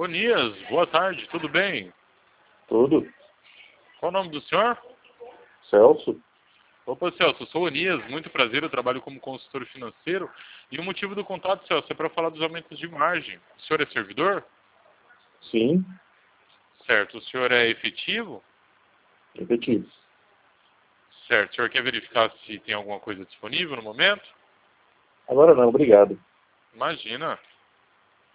Onias, boa tarde, tudo bem? Tudo. Qual o nome do senhor? Celso? Opa, Celso, eu sou o Onias, muito prazer, eu trabalho como consultor financeiro. E o motivo do contato, Celso, é para falar dos aumentos de margem. O senhor é servidor? Sim. Certo. O senhor é efetivo? Efetivo. Certo. O senhor quer verificar se tem alguma coisa disponível no momento? Agora não, obrigado. Imagina.